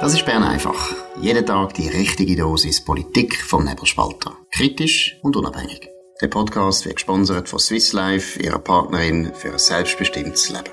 Das ist Bern einfach. Jeden Tag die richtige Dosis Politik vom Nebelspalter. Kritisch und unabhängig. Der Podcast wird gesponsert von Swiss Life, ihrer Partnerin für ein selbstbestimmtes Leben.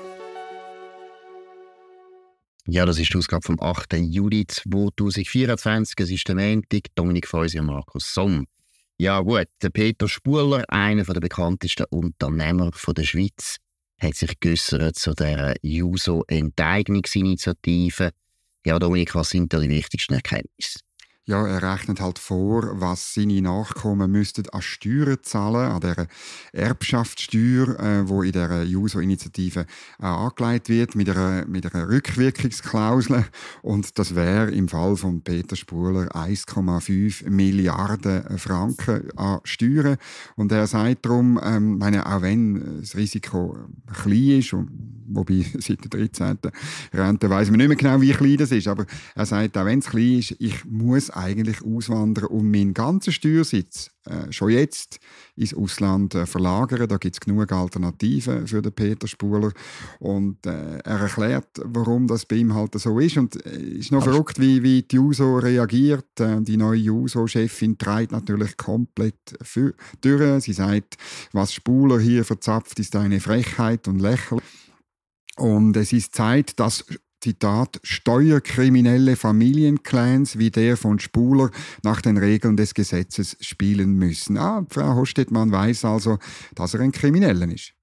Ja, das ist die Ausgabe vom 8. Juli 2024. Es ist der Montag. Dominik Feusi und Markus Somm. Ja gut, der Peter Spuhler, einer der bekanntesten Unternehmer der Schweiz, hat sich geäussert zu der Juso-Enteignungsinitiative. Ja, Dominik, was sind da die wichtigsten Erkenntnisse? Ja, er rechnet halt vor, was seine Nachkommen müssten an Steuern zahlen, an dieser Erbschaftssteuer, die in dieser Juso-Initiative angelegt wird, mit einer Rückwirkungsklausel. Und das wäre im Fall von Peter Spuhler 1,5 Milliarden Franken an Steuern. Und er sagt darum, auch wenn das Risiko klein ist, wobei seit der 13. Rente weiss man nicht mehr genau, wie klein das ist, aber er sagt, auch wenn es klein ist, ich muss eigentlich auswandern und meinen ganzen Steuersitz schon jetzt ins Ausland verlagern. Da gibt es genug Alternativen für den Peter Spuhler. Und er erklärt, warum das bei ihm halt so ist. Und es ist noch verrückt, wie die JUSO reagiert. Die neue JUSO-Chefin treibt natürlich komplett durch. Sie sagt, was Spuhler hier verzapft, ist eine Frechheit und lächerlich. Und es ist Zeit, dass, Zitat, steuerkriminelle Familienclans wie der von Spuhler nach den Regeln des Gesetzes spielen müssen. Frau Hostetmann weiss also, dass er ein Krimineller ist.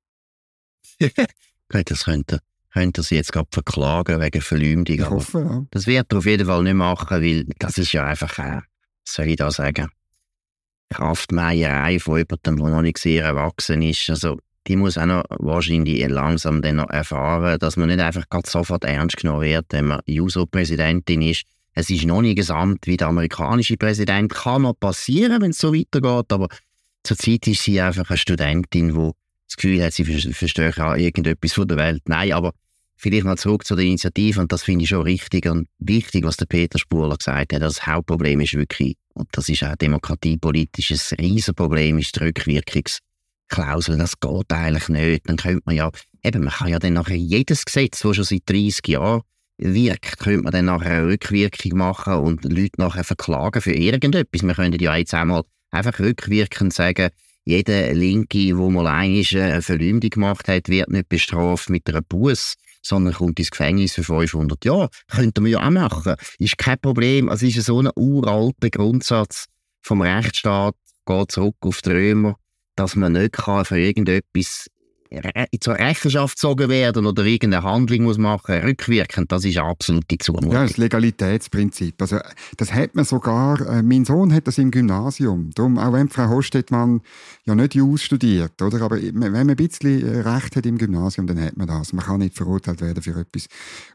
Das könnte sie jetzt gerade verklagen wegen Verleumdung. Ich hoffe, ja. Das wird er auf jeden Fall nicht machen, weil das ist ja einfach, was soll ich da sagen, Kraftmeierei von jemandem, der noch nicht sehr erwachsen ist. Also, die muss auch noch wahrscheinlich langsam dann noch erfahren, dass man nicht einfach ganz sofort ernst genommen wird, wenn man JUSO-Präsidentin ist. Es ist noch nicht ein Amt wie der amerikanische Präsident. Kann noch passieren, wenn es so weitergeht, aber zurzeit ist sie einfach eine Studentin, die das Gefühl hat, sie verstehe auch irgendetwas von der Welt. Nein, aber vielleicht mal zurück zu der Initiative, und das finde ich schon richtig und wichtig, was der Peter Spuhler gesagt hat. Das Hauptproblem ist wirklich, und das ist auch demokratiepolitisch ein Riesenproblem, ist die Rückwirkungsklausel. Das geht eigentlich nicht. Dann könnte man man kann ja dann nachher jedes Gesetz, das schon seit 30 Jahren wirkt, könnte man dann nachher eine Rückwirkung machen und Leute nachher verklagen für irgendetwas. Wir könnten ja jetzt einmal einfach rückwirkend sagen, jeder Linke, der mal eine Verleumdung gemacht hat, wird nicht bestraft mit einer Busse, sondern kommt ins Gefängnis für 500 Jahre. Könnten wir ja auch machen. Ist kein Problem. Also ist so ein uralter Grundsatz vom Rechtsstaat, geht zurück auf die Römer, dass man nicht für irgendetwas zur Rechenschaft gezogen werden oder irgendeine Handlung muss machen, rückwirkend, das ist absolute Zumutung. Ja, das Legalitätsprinzip. Also, das hat man sogar, mein Sohn hat das im Gymnasium. Darum, auch wenn Frau Hostetmann ja nicht Jus studiert, oder? Aber wenn man ein bisschen Recht hat im Gymnasium, dann hat man das. Man kann nicht verurteilt werden für etwas,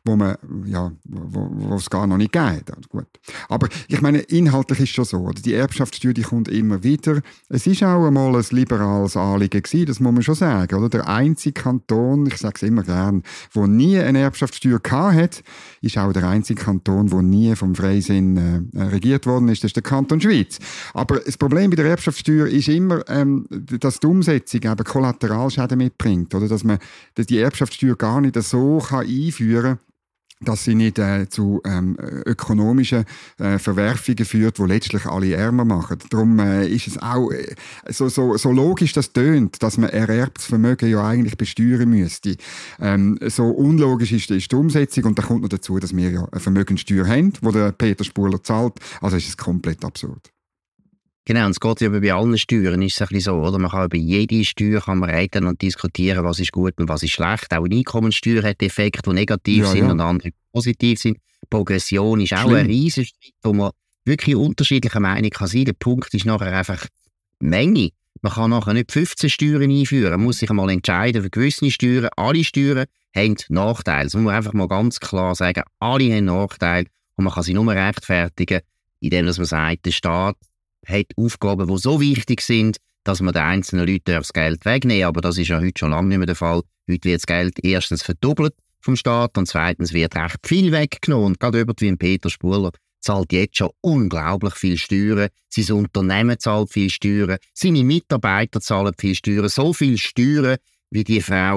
wo es gar noch nicht geht. Also gut. Aber ich meine, inhaltlich ist es schon so, oder? Die Erbschaftssteuer, die kommt immer wieder. Es ist auch einmal ein liberales Anliegen gewesen, das muss man schon sagen, oder? Der einzige Kanton, ich sage es immer gern, der nie eine Erbschaftssteuer hatte, ist auch der einzige Kanton, der nie vom Freisinn regiert worden ist. Das ist der Kanton Schweiz. Aber das Problem bei der Erbschaftssteuer ist immer, dass die Umsetzung eben Kollateralschäden mitbringt. Oder dass man die Erbschaftssteuer gar nicht so einführen kann, dass sie nicht zu ökonomischen Verwerfungen führt, die letztlich alle ärmer machen. Darum ist es auch so logisch das tönt, dass man ererbtes Vermögen ja eigentlich besteuern müsste. So unlogisch ist die Umsetzung, und da kommt noch dazu, dass wir ja eine Vermögenssteuer haben, die der Peter Spuhler zahlt. Also ist es komplett absurd. Genau, und es geht ja bei allen Steuern, ist es ein bisschen so, oder? Man kann über jede Steuer reden und diskutieren, was ist gut und was ist schlecht. Auch eine Einkommensteuer hat Effekte, die negativ sind und andere positiv sind. Progression ist auch ein riesen Streit, wo man wirklich unterschiedlicher Meinung kann sein. Der Punkt ist nachher einfach Menge. Man kann nachher nicht 15 Steuern einführen. Man muss sich einmal entscheiden für gewisse Steuern. Alle Steuern haben Nachteile. Das muss man einfach mal ganz klar sagen. Alle haben Nachteile und man kann sie nur rechtfertigen, indem man sagt, der Staat hat Aufgaben, die so wichtig sind, dass man den einzelnen Leuten das Geld wegnehmen. Aber das ist ja heute schon lange nicht mehr der Fall. Heute wird das Geld erstens verdoppelt vom Staat und zweitens wird recht viel weggenommen. Und gerade jemand wie ein Peter Spuhler zahlt jetzt schon unglaublich viel Steuern. Sein Unternehmen zahlt viel Steuern. Seine Mitarbeiter zahlen viel Steuern. So viel Steuern, wie die Frau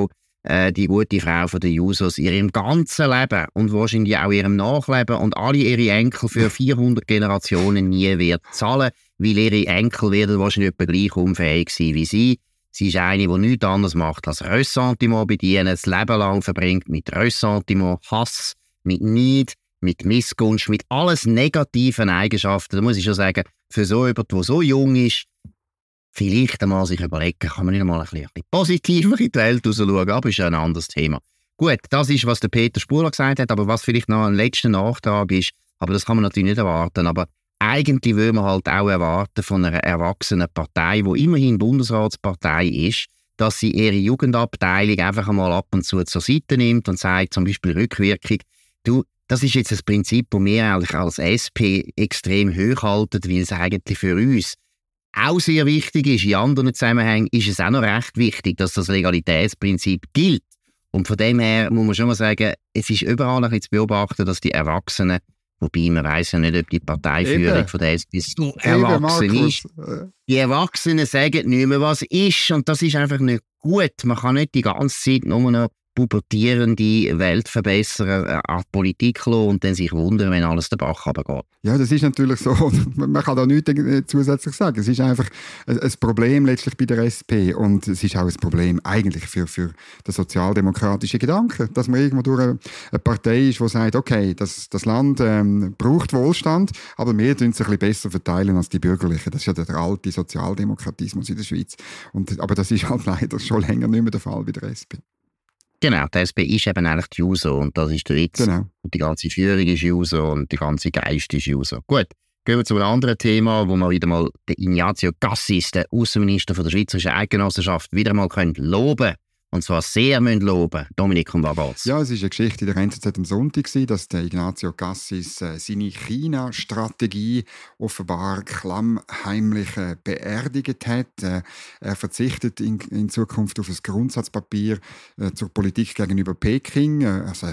die gute Frau von den Jusos, in ihrem ganzen Leben und wahrscheinlich auch ihrem Nachleben und alle ihre Enkel für 400 Generationen nie wird zahlen, weil ihre Enkel werden wahrscheinlich etwa gleich unfähig sein wie sie. Sie ist eine, die nichts anderes macht als Ressentiment bedienen, das Leben lang verbringt mit Ressentiment, Hass, mit Neid, mit Missgunst, mit alles negativen Eigenschaften. Da muss ich schon sagen, für so jemand, der so jung ist, vielleicht einmal sich überlegen, kann man nicht einmal ein bisschen positiver in die Welt rausschauen, aber ist ja ein anderes Thema. Gut, das ist, was der Peter Spuhler gesagt hat, aber was vielleicht noch ein letzter Nachtrag ist, aber das kann man natürlich nicht erwarten, aber eigentlich würde man halt auch erwarten von einer erwachsenen Partei, die immerhin Bundesratspartei ist, dass sie ihre Jugendabteilung einfach einmal ab und zu zur Seite nimmt und sagt, zum Beispiel Rückwirkung, du, das ist jetzt ein Prinzip, das wir eigentlich als SP extrem hochhalten, weil es eigentlich für uns auch sehr wichtig ist. In anderen Zusammenhängen ist es auch noch recht wichtig, dass das Legalitätsprinzip gilt. Und von dem her muss man schon mal sagen, es ist überall ein bisschen zu beobachten, dass die Erwachsenen, wobei man weiss ja nicht, ob die Parteiführung von der SP so erwachsen ist. Die Erwachsenen sagen nicht mehr, was ist, und das ist einfach nicht gut. Man kann nicht die ganze Zeit nur noch pubertierende Weltverbesserer an die Politik lassen und dann sich wundern, wenn alles den Bach runtergeht. Ja, das ist natürlich so. Man kann da nichts zusätzlich sagen. Es ist einfach ein Problem letztlich bei der SP und es ist auch ein Problem eigentlich für den sozialdemokratischen Gedanken, dass man irgendwo durch eine Partei ist, die sagt, okay, das Land braucht Wohlstand, aber wir tun es ein bisschen besser verteilen als die Bürgerlichen. Das ist ja der alte Sozialdemokratismus in der Schweiz. Aber das ist halt leider schon länger nicht mehr der Fall bei der SP. Genau, die SP ist eben eigentlich die Juso und das ist der Witz. Genau. Und die ganze Führung ist Juso und der ganze Geist ist Juso. Gut, gehen wir zu einem anderen Thema, wo wir wieder mal den Ignazio Cassis, den Außenminister von der Schweizerischen Eidgenossenschaft, wieder mal loben können. Und zwar sehr loben. Dominik, um was geht's? Ja, es war eine Geschichte in der NZZ am Sonntag, dass der Ignazio Cassis seine China-Strategie offenbar klammheimlich beerdigt hat. Er verzichtet in Zukunft auf ein Grundsatzpapier zur Politik gegenüber Peking.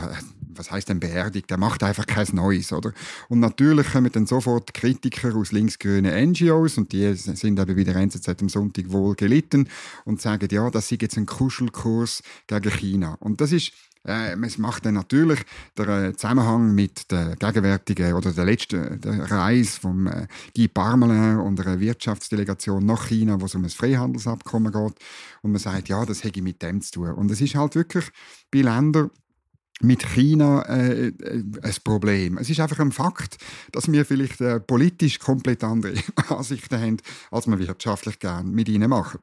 Was heisst denn beerdigt? Er macht einfach kein Neues, oder? Und natürlich kommen dann sofort Kritiker aus linksgrünen NGOs und die sind eben bei der NZZ am Sonntag wohl gelitten und sagen, ja, das sei jetzt ein Kuschelkurs gegen China. Und das ist, es macht dann natürlich den Zusammenhang mit der gegenwärtigen oder der letzten Reise von Guy Parmelin und einer Wirtschaftsdelegation nach China, wo es um ein Freihandelsabkommen geht. Und man sagt, ja, das hätte mit dem zu tun. Und es ist halt wirklich bei Ländern mit China ein Problem. Es ist einfach ein Fakt, dass wir vielleicht politisch komplett andere Ansichten haben, als wir wirtschaftlich gerne mit ihnen machen.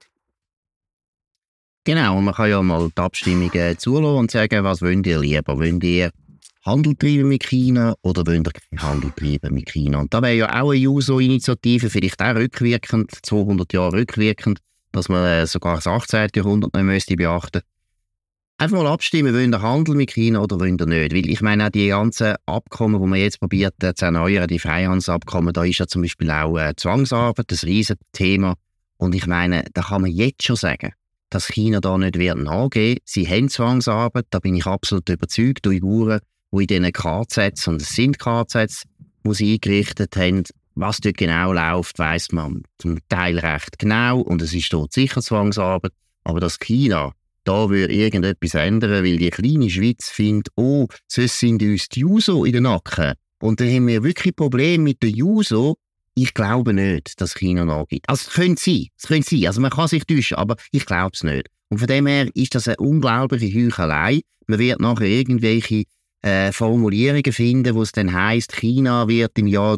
Genau, und man kann ja mal die Abstimmungen zulassen und sagen, was wollt ihr lieber? Wollt ihr Handel treiben mit China oder wollt ihr keinen Handel treiben mit China? Und da wäre ja auch eine Juso-Initiative, vielleicht auch rückwirkend, 200 Jahre rückwirkend, dass man sogar das 18. Jahrhundert noch müsste beachten. Einfach mal abstimmen, wollt ihr Handel mit China oder wollt ihr nicht? Weil ich meine, auch die ganzen Abkommen, die man jetzt probiert zu erneuern, die Freihandelsabkommen, da ist ja zum Beispiel auch Zwangsarbeit, das Riesenthema. Und ich meine, da kann man jetzt schon sagen, dass China da nicht wird nachgeben. Sie haben Zwangsarbeit, da bin ich absolut überzeugt. Die Uiguren, die in diesen KZs, und es sind KZs, die sie eingerichtet haben, was dort genau läuft, weiss man zum Teil recht genau. Und es ist dort sicher Zwangsarbeit. Aber dass China da würde irgendetwas ändern, weil die kleine Schweiz findet, oh, sonst sind uns die Juso in den Nacken. Und dann haben wir wirklich Probleme mit der Juso. Ich glaube nicht, dass China nachgibt. Also es könnte sein. Also man kann sich täuschen, aber ich glaube es nicht. Und von dem her ist das eine unglaubliche Heuchelei. Man wird nachher irgendwelche Formulierungen finden, wo es dann heisst, China wird im Jahr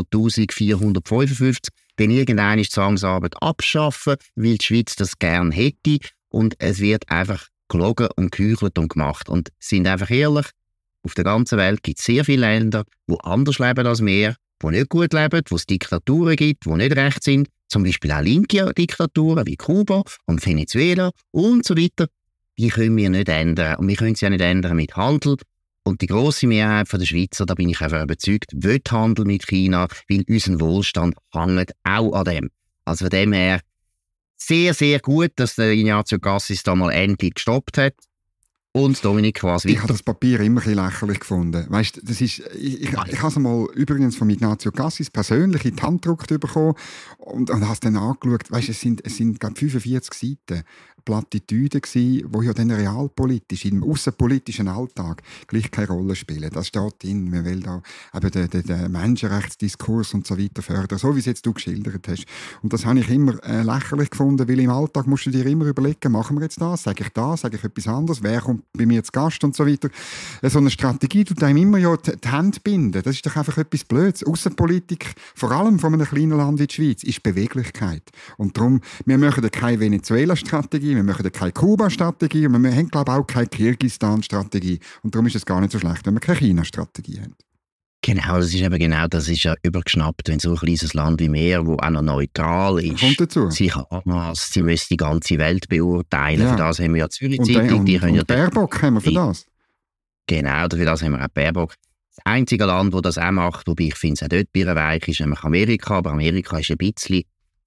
300.455 dann irgendeine Zwangsarbeit abschaffen, weil die Schweiz das gern hätte. Und es wird einfach gelogen und geheuchelt und gemacht. Und sind einfach ehrlich, auf der ganzen Welt gibt es sehr viele Länder, die anders leben als wir, die nicht gut leben, wo es Diktaturen gibt, die nicht recht sind, zum Beispiel auch linke Diktaturen wie Kuba und Venezuela und so weiter, die können wir nicht ändern. Und wir können sie ja nicht ändern mit Handel. Und die grosse Mehrheit der Schweizer, da bin ich einfach überzeugt, will Handel mit China, weil unser Wohlstand hängt auch an dem. Also von dem her sehr, sehr gut, dass der Ignazio Cassis da mal endlich gestoppt hat. Und Dominik, was weiter? Ich habe das Papier immer ein bisschen lächerlich gefunden. Weißt, das ist, ich habe es mal übrigens von Ignazio Cassis persönlich in die Hand gedruckt bekommen und habe es dann angeschaut. Weißt, es sind glaube 45 Seiten, Plattitüden gewesen, die ja dann realpolitisch, im außenpolitischen Alltag gleich keine Rolle spielen. Das steht drin, man will da eben den Menschenrechtsdiskurs und so weiter fördern, so wie es jetzt du geschildert hast. Und das habe ich immer lächerlich gefunden, weil im Alltag musst du dir immer überlegen, machen wir jetzt das, sage ich etwas anderes, wer kommt bei mir zu Gast und so weiter. So eine Strategie tut einem immer ja die Hände binden. Das ist doch einfach etwas Blödes. Außenpolitik, vor allem von einem kleinen Land wie die Schweiz, ist Beweglichkeit. Und darum, wir machen keine Venezuela-Strategie, wir machen keine Kuba-Strategie und wir haben, glaube ich, auch keine Kirgisistan-Strategie. Und darum ist es gar nicht so schlecht, wenn wir keine China-Strategie haben. Genau, das ist ja übergeschnappt, wenn so ein kleines Land wie wir, das auch noch neutral ist, kommt dazu. sich anmasst, sie müssen die ganze Welt beurteilen. Ja. Für das haben wir ja Zürich-Zeitung. Und Baerbock haben wir für das. Genau, für das haben wir auch Baerbock. Das einzige Land, das auch macht, wobei ich finde es auch dort birrenweich, ist nämlich Amerika. Aber Amerika ist ein bisschen,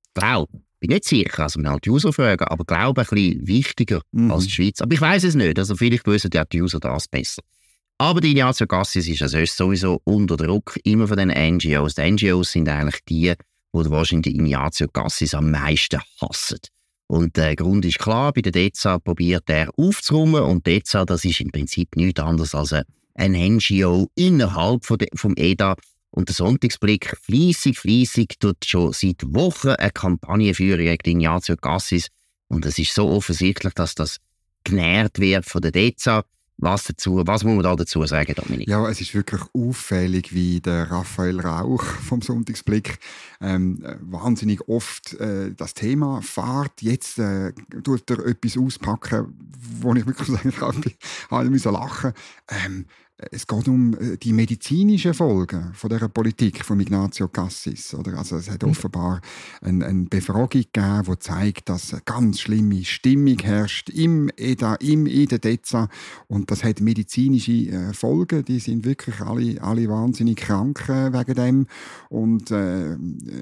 bin nicht sicher, also man halt die User fragen, aber glaube ein bisschen wichtiger als die Schweiz. Aber ich weiß es nicht, also vielleicht wissen ja die User das besser. Aber die Ignacio Cassis ist also sowieso unter Druck, immer von den NGOs. Die NGOs sind eigentlich die wahrscheinlich Ignacio Cassis am meisten hassen. Und der Grund ist klar, bei der DEZA probiert er aufzuräumen und DEZA, das ist im Prinzip nichts anderes als ein NGO innerhalb vom EDA. Und der Sonntagsblick fleissig tut schon seit Wochen eine Kampagne führen gegen Ignacio Cassis. Und es ist so offensichtlich, dass das genährt wird von der DEZA. Was muss man da dazu sagen, Dominik? Ja, es ist wirklich auffällig, wie der Raphael Rauch vom Sonntagsblick wahnsinnig oft das Thema fährt. Jetzt tut er etwas auspacken, wo ich wirklich sagen kann, ich musste lachen. Es geht um die medizinischen Folgen von dieser Politik von Ignacio Cassis. Oder? Also es hat offenbar eine Befragung gegeben, die zeigt, dass eine ganz schlimme Stimmung herrscht im EDA, in der DEZA. Und das hat medizinische Folgen. Die sind wirklich alle wahnsinnig krank wegen dem. Und eine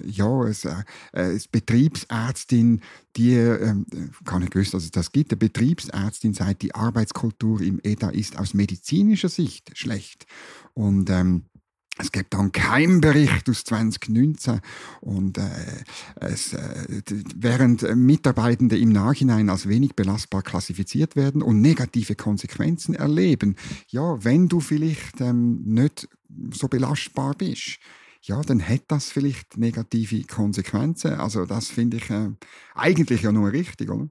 Betriebsärztin, die gar nicht gewusst, dass es das gibt. Eine Betriebsärztin sagt, die Arbeitskultur im EDA ist aus medizinischer Sicht schlecht. Und es gibt dann keinen Bericht aus 2019 und während Mitarbeitende im Nachhinein als wenig belastbar klassifiziert werden und negative Konsequenzen erleben, ja, wenn du vielleicht nicht so belastbar bist, ja, dann hat das vielleicht negative Konsequenzen. Also das finde ich eigentlich ja nur richtig, oder?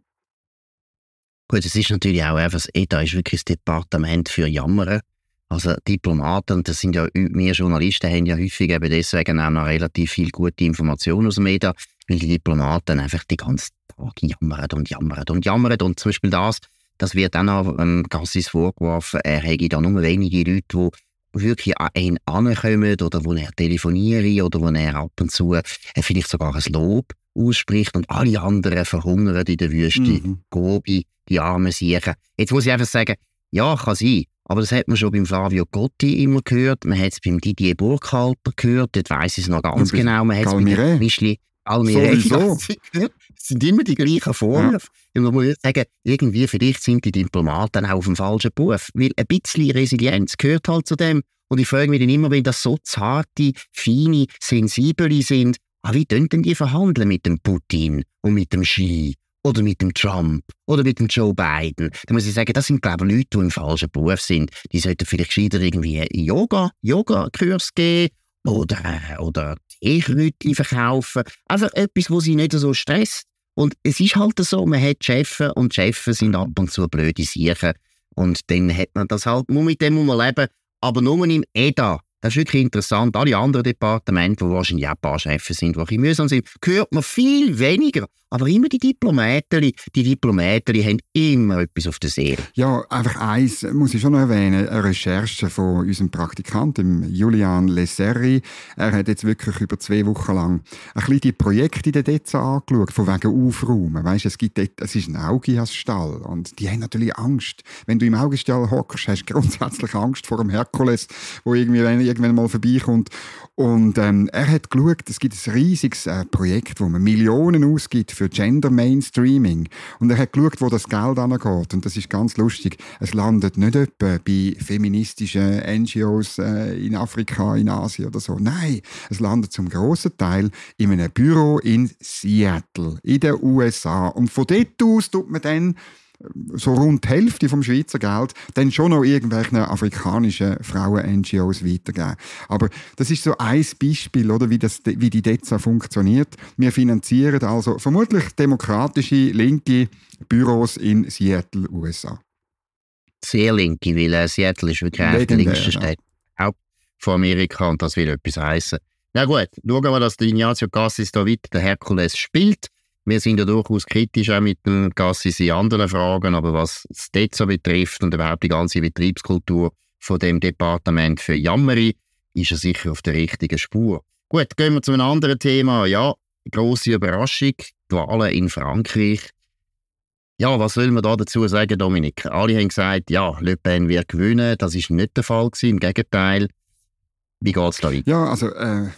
Gut, es ist natürlich auch einfach, das EDA ist wirklich das Departement für Jammern. Also Diplomaten, und das sind ja, wir Journalisten haben ja häufig eben deswegen auch noch relativ viel gute Informationen aus dem EDA, weil die Diplomaten einfach die ganze Tag jammern. Und zum Beispiel das wird dann auch Cassis vorgeworfen, er hätte da nur wenige Leute, die wirklich an ihn ankommen oder wo er telefoniere oder wo er ab und zu vielleicht sogar ein Lob ausspricht und alle anderen verhungern in der Wüste. Gobi, die armen Siechen. Jetzt muss ich einfach sagen, ja, kann sein. Aber das hat man schon beim Flavio Gotti immer gehört. Man hat es beim Didier Burkhalter gehört. Dort weiss ich es noch ganz genau. Man hat es bei Michli Almire gehört. Es sind immer die gleichen Vorwürfe. Ja. Man muss sagen, irgendwie vielleicht sind die Diplomaten auch auf dem falschen Beruf. Weil ein bisschen Resilienz gehört halt zu dem. Und ich frage mich dann immer, wenn das so zarte, feine, sensible sind, wie tun denn die verhandeln mit dem Putin und mit dem Xi? Oder mit dem Trump oder mit dem Joe Biden. Da muss ich sagen, das sind, glaube ich, Leute, die im falschen Beruf sind. Die sollten vielleicht gescheiter irgendwie Yoga-Kurs geben oder Teekräutchen verkaufen. Einfach etwas, wo sie nicht so stresst. Und es ist halt so, man hat Chefs und Chefs sind ab und zu blöde Siechen. Und dann hat man das halt, mit dem muss man leben. Aber nur im EDA. Das ist wirklich interessant. Alle anderen Departemente, die wahrscheinlich auch ein paar Chefs sind, die ein mühsam sind, hört man viel weniger. Aber immer die Diplomaten haben immer etwas auf der Seele. Ja, einfach eins muss ich schon noch erwähnen. Eine Recherche von unserem Praktikanten, Julian Lesserri. Er hat jetzt wirklich über 2 Wochen lang ein bisschen die Projekte in der DEZA angeschaut, von wegen Aufräumen. Weisst, es ist ein Augiasstall und die haben natürlich Angst. Wenn du im Auguststall hockst, hast du grundsätzlich Angst vor dem Herkules, wo irgendwie irgendwann mal vorbeikommt. Und er hat geschaut, es gibt ein riesiges Projekt, wo man Millionen ausgibt für Gender Mainstreaming. Und er hat geschaut, wo das Geld angeht. Und das ist ganz lustig. Es landet nicht etwa bei feministischen NGOs in Afrika, in Asien oder so. Nein, es landet zum grossen Teil in einem Büro in Seattle, in den USA. Und von dort aus tut man dann so rund die Hälfte vom Schweizer Geld dann schon noch irgendwelchen afrikanischen Frauen-NGOs weitergeben. Aber das ist so ein Beispiel, oder, wie die DEZA funktioniert. Wir finanzieren also vermutlich demokratische linke Büros in Seattle, USA. Sehr linke, weil Seattle ist wirklich eine der linksten Städte von Amerika und das will etwas heissen. Na gut, schauen wir, dass der Ignazio Cassis da weiter den Herkules spielt. Wir sind ja durchaus kritisch auch mit dem Cassis in anderen Fragen, aber was das DEZA betrifft und überhaupt die ganze Betriebskultur von dem Departement für Jammeri, ist er sicher auf der richtigen Spur. Gut, gehen wir zu einem anderen Thema. Ja, grosse Überraschung, die Wahlen in Frankreich. Ja, was soll man da dazu sagen, Dominik? Alle haben gesagt, ja, Le Pen wird gewinnen. Das ist nicht der Fall gewesen, im Gegenteil. Wie geht es da weiter? Ja, also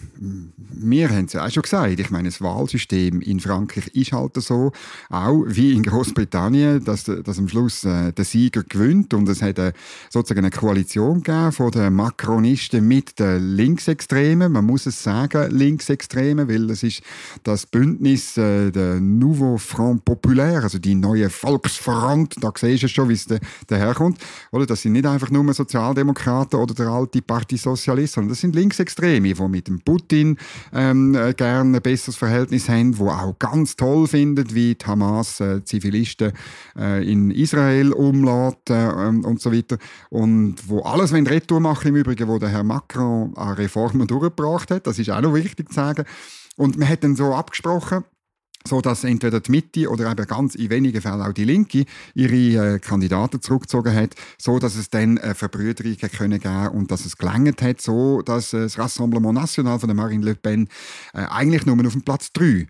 wir haben es ja auch schon gesagt. Ich meine, das Wahlsystem in Frankreich ist halt so, auch wie in Großbritannien, dass am Schluss der Sieger gewinnt. Und es hat sozusagen eine Koalition gegeben von den Macronisten mit den Linksextremen. Man muss es sagen, Linksextremen, weil es ist das Bündnis der Nouveau Front Populaire, also die neue Volksfront. Da siehst du schon, wie es daherkommt. Oder? Das sind nicht einfach nur Sozialdemokraten oder der alte Parti Socialiste, sondern das sind Linksextreme, die mit dem Putin gerne ein besseres Verhältnis haben, die auch ganz toll finden, wie die Hamas Zivilisten in Israel umlässt und so weiter. Und wo alles retour machen im Übrigen, wo der Herr Macron an Reformen durchgebracht hat. Das ist auch noch wichtig zu sagen. Und man hat dann so abgesprochen, so dass entweder die Mitte oder eben ganz in wenigen Fällen auch die Linke ihre Kandidaten zurückgezogen hat, so dass es dann eine Verbrüderung können geben und dass es gelangt hat, so dass das Rassemblement National von der Marine Le Pen eigentlich nur auf dem Platz 3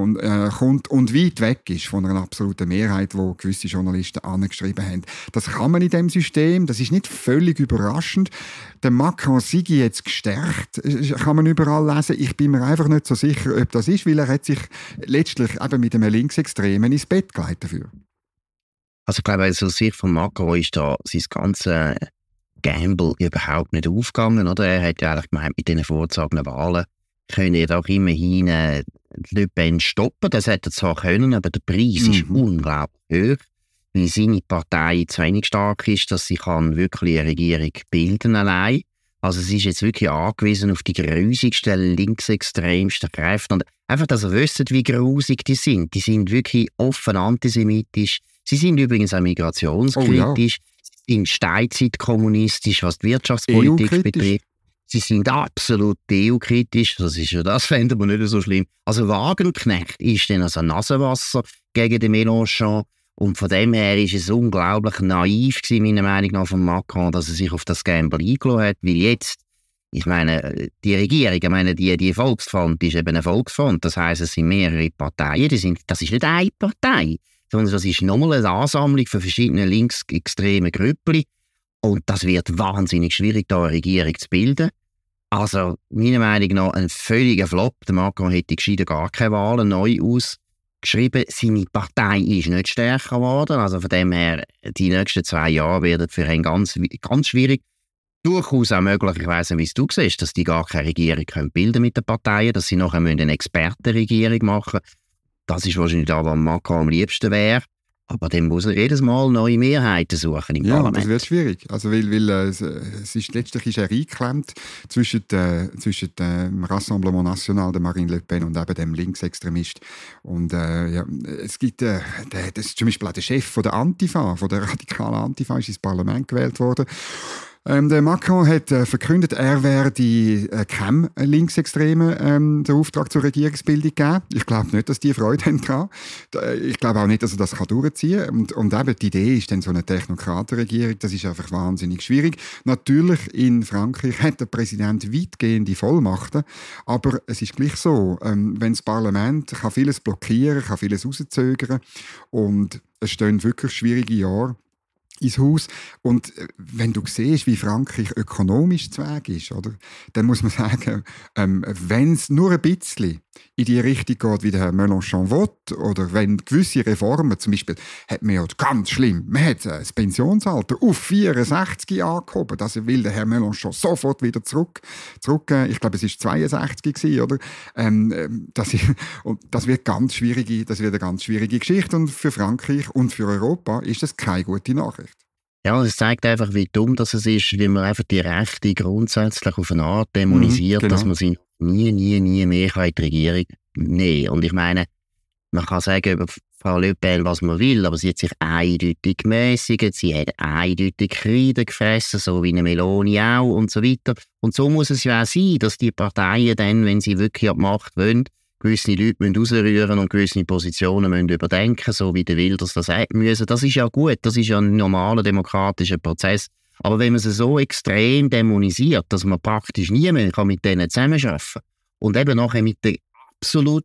kommt und weit weg ist von einer absoluten Mehrheit, wo gewisse Journalisten angeschrieben haben. Das kann man in diesem System, das ist nicht völlig überraschend. Der Macron sei jetzt gestärkt, kann man überall lesen. Ich bin mir einfach nicht so sicher, ob das ist, weil er hat sich letztlich eben mit einem Linksextremen ins Bett gelegt dafür. Also ich glaube, aus Sicht von Macron ist da sein ganzes Gamble überhaupt nicht aufgegangen, oder? Er hat ja eigentlich gemeint, mit diesen vorzogenen Wahlen können ja auch immerhin Le Pen stoppen. Das hätte er zwar können, aber der Preis ist unglaublich hoch, weil seine Partei zu wenig stark ist, dass sie kann wirklich eine Regierung bilden allein. Also es ist jetzt wirklich angewiesen auf die grusigsten, linksextremsten Kräfte. Und einfach, dass ihr wisst, wie grusig die sind. Die sind wirklich offen antisemitisch. Sie sind übrigens auch migrationskritisch. Sie sind steinzeitkommunistisch, was die Wirtschaftspolitik betrifft. Sie sind absolut EU-kritisch, das ist ja das, fänden wir nicht so schlimm. Also Wagenknecht ist dann also Nasenwasser gegen den Mélenchon und von dem her ist es unglaublich naiv gewesen, meiner Meinung nach, von Macron, dass er sich auf das Gamble eingelassen hat, weil jetzt, ich meine, die Regierung, ich meine, die Volksfront ist eben eine Volksfront, das heisst, es sind mehrere Parteien, das ist nicht eine Partei, sondern das ist nochmal eine Ansammlung von verschiedenen linksextremen Grüppli. Und das wird wahnsinnig schwierig, da eine Regierung zu bilden. Also, meiner Meinung nach, ein völliger Flop. Der Macron hätte gescheiter gar keine Wahlen neu ausgeschrieben. Seine Partei ist nicht stärker geworden. Also von dem her, die nächsten 2 Jahre werden für ihn ganz, ganz schwierig. Durchaus auch möglich, ich weiss nicht, wie es du siehst, dass die gar keine Regierung bilden können mit den Parteien, dass sie nachher eine Expertenregierung machen müssen. Das ist wahrscheinlich da, was Macron am liebsten wäre. Aber dann muss er jedes Mal neue Mehrheiten suchen im Parlament. Ja, das wird schwierig. Also, weil es ist, letztlich ist er eingeklemmt zwischen dem Rassemblement National, der Marine Le Pen, und eben dem Linksextremist. Und ja, es gibt, das ist zum Beispiel auch der Chef von der Antifa, von der radikalen Antifa, ist ins Parlament gewählt worden. Der Macron hat verkündet, er werde keinem Linksextremen den Auftrag zur Regierungsbildung geben. Ich glaube nicht, dass die Freude haben daran. Ich glaube auch nicht, dass er das durchziehen kann. Und eben die Idee ist dann so eine Technokratenregierung. Das ist einfach wahnsinnig schwierig. Natürlich, in Frankreich hat der Präsident weitgehende Vollmachten. Aber es ist gleich so, wenn das Parlament kann vieles blockieren, kann vieles rauszögern. Und es stehen wirklich schwierige Jahre ins Haus. Und wenn du siehst, wie Frankreich ökonomisch zu Weg ist, oder, dann muss man sagen, wenn es nur ein bisschen in die Richtung geht, wie der Herr Mélenchon will, oder wenn gewisse Reformen, zum Beispiel hat man ja ganz schlimm, man hat das Pensionsalter auf 64 angehoben, das will der Herr Mélenchon sofort wieder zurück. Ich glaube, es war 62 gewesen, oder? Und das wird eine ganz schwierige Geschichte, und für Frankreich und für Europa ist das keine gute Nachricht. Ja, es zeigt einfach, wie dumm das ist, wie man einfach die Rechte grundsätzlich auf eine Art dämonisiert, genau. dass man sie nie mehr in die Regierung nehmen kann. Und ich meine, man kann sagen über Frau Le Pen, was man will, aber sie hat sich eindeutig gemäßigt, sie hat eindeutig Kreide gefressen, so wie eine Meloni auch und so weiter. Und so muss es ja auch sein, dass die Parteien dann, wenn sie wirklich an die Macht wollen, gewisse Leute rausrühren und gewisse Positionen müssen überdenken, so wie der Wilders das auch müssen. Das ist ja gut, das ist ja ein normaler demokratischer Prozess. Aber wenn man sie so extrem dämonisiert, dass man praktisch nie mehr mit denen zusammenarbeiten kann und eben nachher mit der absolut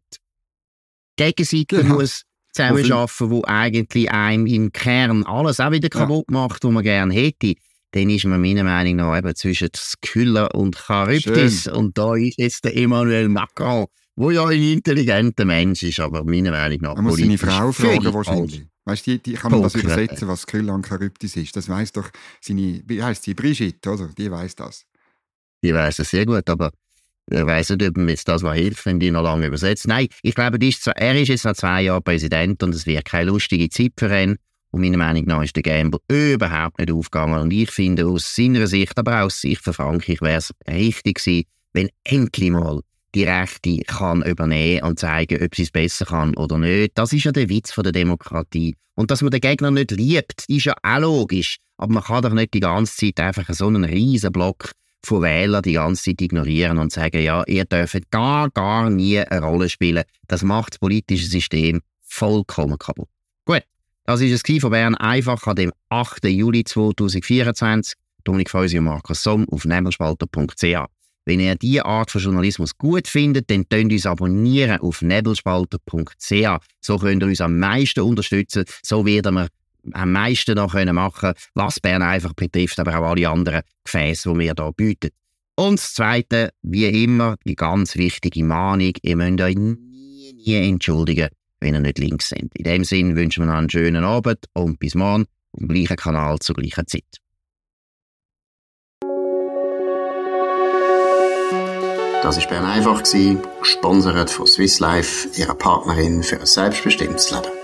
Gegenseite muss zusammenarbeiten, wo eigentlich einem im Kern alles auch wieder kaputt macht, was man gerne hätte, dann ist man meiner Meinung nach eben zwischen Skylla und Charybdis. Schön. Und da ist jetzt der Emmanuel Macron, wo ja ein intelligenter Mensch ist, aber meiner Meinung nach man muss seine politisch Frau fragen völlig wahrscheinlich. falsch. Weißt du, die kann man das Poker. übersetzen, was Skylla und Charybdis ist. Das weiss doch wie heisst sie, Brigitte, oder? Die weiss das. Die weiss es sehr gut, aber ich weiss nicht, ob mir jetzt das mal hilft, wenn die noch lange übersetzt. Nein, ich glaube, er ist jetzt noch 2 Jahre Präsident und es wird keine lustige Zeit für ihn. Und meiner Meinung nach ist der Gamble überhaupt nicht aufgegangen. Und ich finde, aus seiner Sicht, aber auch aus Sicht von Frankreich, wäre es richtig gewesen, wenn endlich mal die Rechte kann übernehmen und zeigen, ob sie es besser kann oder nicht. Das ist ja der Witz von der Demokratie. Und dass man den Gegner nicht liebt, ist ja auch logisch. Aber man kann doch nicht die ganze Zeit einfach so einen riesen Block von Wählern die ganze Zeit ignorieren und sagen, ja, ihr dürft gar nie eine Rolle spielen. Das macht das politische System vollkommen kaputt. Gut, das war es von Bern einfach an dem 8. Juli 2024. Dominik Feusi und Markus Somm auf nebelspalter.ch. Wenn ihr diese Art von Journalismus gut findet, dann könnt ihr uns abonnieren auf nebelspalter.ch. So könnt ihr uns am meisten unterstützen. So werden wir am meisten noch machen können, was Bern einfach betrifft, aber auch alle anderen Gefäße, die wir hier bieten. Und das Zweite, wie immer, die ganz wichtige Mahnung, ihr müsst euch nie entschuldigen, wenn ihr nicht links seid. In dem Sinne wünschen wir noch einen schönen Abend und bis morgen am gleichen Kanal zur gleichen Zeit. Das war Bern einfach, gesponsert von Swiss Life, ihrer Partnerin für ein selbstbestimmtes Leben.